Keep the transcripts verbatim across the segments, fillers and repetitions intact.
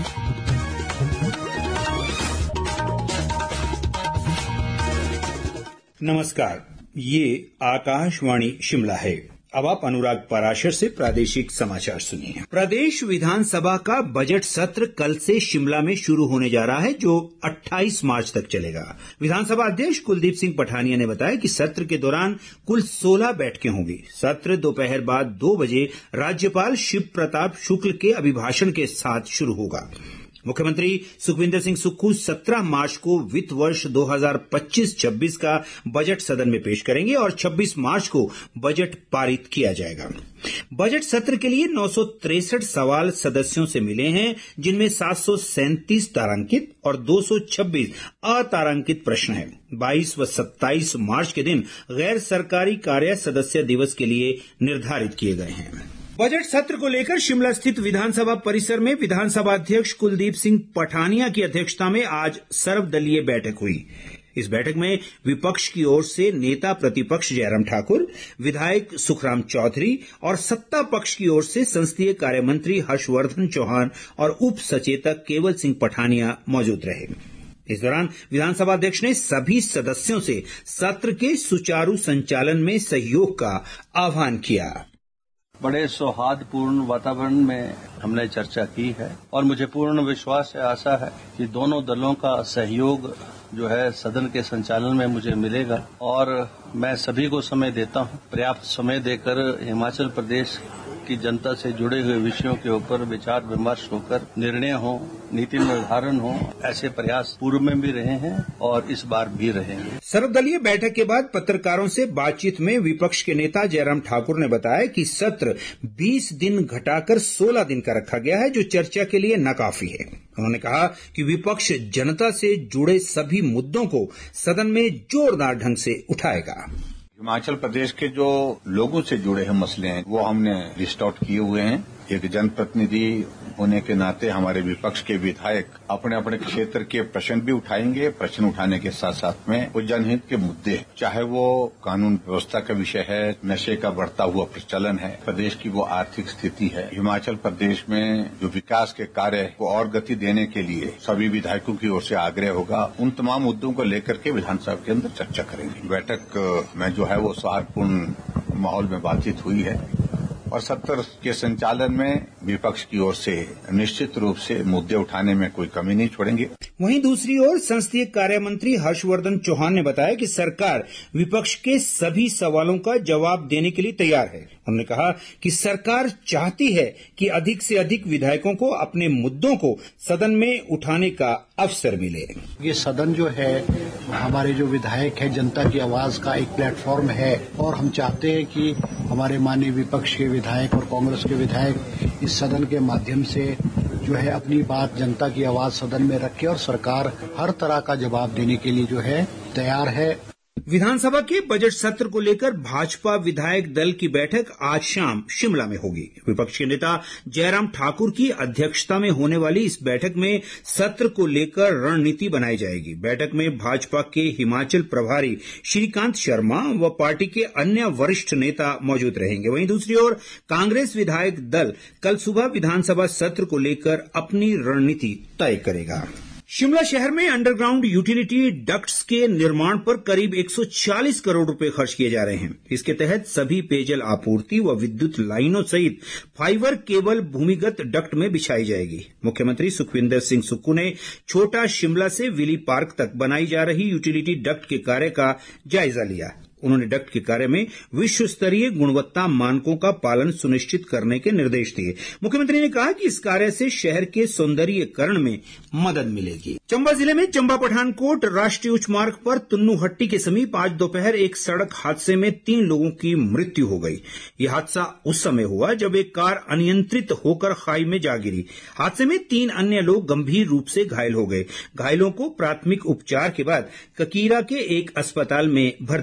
नमस्कार, ये आकाशवाणी शिमला है। अब आप अनुराग पराशर से प्रादेशिक समाचार सुनिए। प्रदेश विधानसभा का बजट सत्र कल से शिमला में शुरू होने जा रहा है, जो अट्ठाईस मार्च तक चलेगा। विधानसभा अध्यक्ष कुलदीप सिंह पठानिया ने बताया कि सत्र के दौरान कुल सोलह बैठकें होंगी। सत्र दोपहर बाद दो बजे राज्यपाल शिव प्रताप शुक्ल के अभिभाषण के साथ शुरू होगा। मुख्यमंत्री सुखविंदर सिंह सुक्खू सत्रह मार्च को वित्त वर्ष दो हज़ार पच्चीस छब्बीस का बजट सदन में पेश करेंगे और छब्बीस मार्च को बजट पारित किया जाएगा। बजट सत्र के लिए नौ सौ तिरसठ सवाल सदस्यों से मिले हैं, जिनमें सात सौ सैंतीस तारांकित और दो सौ छब्बीस अतारांकित प्रश्न हैं। बाईस व सत्ताईस मार्च के दिन गैर सरकारी कार्य सदस्य दिवस के लिए निर्धारित किए गए हैं। बजट सत्र को लेकर शिमला स्थित विधानसभा परिसर में विधानसभा अध्यक्ष कुलदीप सिंह पठानिया की अध्यक्षता में आज सर्वदलीय बैठक हुई। इस बैठक में विपक्ष की ओर से नेता प्रतिपक्ष जयराम ठाकुर, विधायक सुखराम चौधरी और सत्ता पक्ष की ओर से संसदीय कार्य मंत्री हर्षवर्धन चौहान और उप सचेतक केवल सिंह पठानिया मौजूद रहे। इस दौरान विधानसभा अध्यक्ष ने सभी सदस्यों से सत्र के सुचारू संचालन में सहयोग का आह्वान किया। बड़े सौहार्दपूर्ण वातावरण में हमने चर्चा की है और मुझे पूर्ण विश्वास है, आशा है कि दोनों दलों का सहयोग जो है सदन के संचालन में मुझे मिलेगा और मैं सभी को समय देता हूं। पर्याप्त समय देकर हिमाचल प्रदेश की जनता से जुड़े हुए विषयों के ऊपर विचार विमर्श होकर निर्णय हो, नीति निर्धारण हो, ऐसे प्रयास पूर्व में भी रहे हैं और इस बार भी रहेंगे। सर्वदलीय बैठक के बाद पत्रकारों से बातचीत में विपक्ष के नेता जयराम ठाकुर ने बताया कि सत्र बीस दिन घटाकर सोलह दिन का रखा गया है, जो चर्चा के लिए नाकाफी है। उन्होंने कहा कि विपक्ष जनता से जुड़े सभी मुद्दों को सदन में जोरदार ढंग से उठाएगा। हिमाचल प्रदेश के जो लोगों से जुड़े हैं मसले हैं, वो हमने लिस्ट आउट किए हुए हैं। एक जनप्रतिनिधि होने के नाते हमारे विपक्ष के विधायक अपने अपने क्षेत्र के प्रश्न भी उठाएंगे। प्रश्न उठाने के साथ साथ में वो जनहित के मुद्दे, चाहे वो कानून व्यवस्था का विषय है, नशे का बढ़ता हुआ प्रचलन है, प्रदेश की वो आर्थिक स्थिति है, हिमाचल प्रदेश में जो विकास के कार्य को और गति देने के लिए सभी विधायकों की ओर से आग्रह होगा। उन तमाम मुद्दों को लेकर के विधानसभा के अंदर चर्चा करेंगे। बैठक में जो है वो सौहार्दपूर्ण माहौल में बातचीत हुई है और सत्र के संचालन में विपक्ष की ओर से निश्चित रूप से मुद्दे उठाने में कोई कमी नहीं छोड़ेंगे। वहीं दूसरी ओर संसदीय कार्य मंत्री हर्षवर्धन चौहान ने बताया कि सरकार विपक्ष के सभी सवालों का जवाब देने के लिए तैयार है। उन्होंने कहा कि सरकार चाहती है कि अधिक से अधिक विधायकों को अपने मुद्दों को सदन में उठाने का अवसर मिले। ये सदन जो है हमारे जो विधायक है, जनता की आवाज का एक प्लेटफॉर्म है और हम चाहते हैं कि हमारे माननीय विपक्ष के विधायक और कांग्रेस के विधायक इस सदन के माध्यम से जो है अपनी बात, जनता की आवाज सदन में रखे और सरकार हर तरह का जवाब देने के लिए जो है तैयार है। विधानसभा के बजट सत्र को लेकर भाजपा विधायक दल की बैठक आज शाम शिमला में होगी। विपक्ष के नेता जयराम ठाकुर की अध्यक्षता में होने वाली इस बैठक में सत्र को लेकर रणनीति बनाई जाएगी। बैठक में भाजपा के हिमाचल प्रभारी श्रीकांत शर्मा व पार्टी के अन्य वरिष्ठ नेता मौजूद रहेंगे। वहीं दूसरी ओर कांग्रेस विधायक दल कल सुबह विधानसभा सत्र को लेकर अपनी रणनीति तय करेगा। शिमला शहर में अंडरग्राउंड यूटिलिटी डक्ट्स के निर्माण पर करीब एक सौ चालीस करोड़ रुपए खर्च किए जा रहे हैं। इसके तहत सभी पेयजल आपूर्ति व विद्युत लाइनों सहित फाइबर केबल भूमिगत डक्ट में बिछाई जाएगी। मुख्यमंत्री सुखविंदर सिंह सुक्खू ने छोटा शिमला से विली पार्क तक बनाई जा रही यूटिलिटी डक्ट के कार्य का जायजा लिया। उन्होंने डक्ट के कार्य में विश्व स्तरीय गुणवत्ता मानकों का पालन सुनिश्चित करने के निर्देश दिए। मुख्यमंत्री ने कहा कि इस कार्य से शहर के सौंदर्यीकरण में मदद मिलेगी। चंबा जिले में चंबा पठानकोट राष्ट्रीय उच्च मार्ग पर तुन्नूहट्टी के समीप आज दोपहर एक सड़क हादसे में तीन लोगों की मृत्यु हो गई। यह हादसा उस समय हुआ जब एक कार अनियंत्रित होकर खाई में जा गिरी। हादसे में तीन अन्य लोग गंभीर रूप से घायल हो गए। घायलों को प्राथमिक उपचार के बाद ककीरा के एक अस्पताल में भर्ती करवाया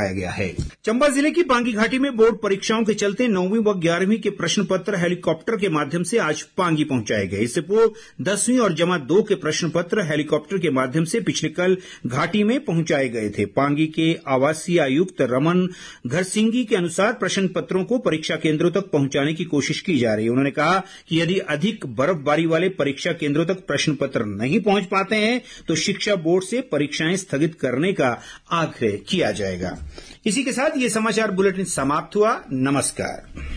पहुंचाया गया है। चंबा जिले की पांगी घाटी में बोर्ड परीक्षाओं के चलते नौवीं व ग्यारहवीं के प्रश्न पत्र हेलीकॉप्टर के माध्यम से आज पांगी पहुंचाए गए। इससे पूर्व दसवीं और जमा दो के प्रश्न पत्र हेलीकॉप्टर के माध्यम से पिछले कल घाटी में पहुंचाए गए थे। पांगी के आवासीय आयुक्त रमन घरसिंगी के अनुसार प्रश्न पत्रों को परीक्षा केंद्रों तक पहुंचाने की कोशिश की जा रही है। उन्होंने कहा कि यदि अधिक बर्फबारी वाले परीक्षा केंद्रों तक प्रश्न पत्र नहीं पहुंच पाते हैं तो शिक्षा बोर्ड से परीक्षाएं स्थगित करने का आग्रह किया जाएगा। इसी के साथ ये समाचार बुलेटिन समाप्त हुआ। नमस्कार।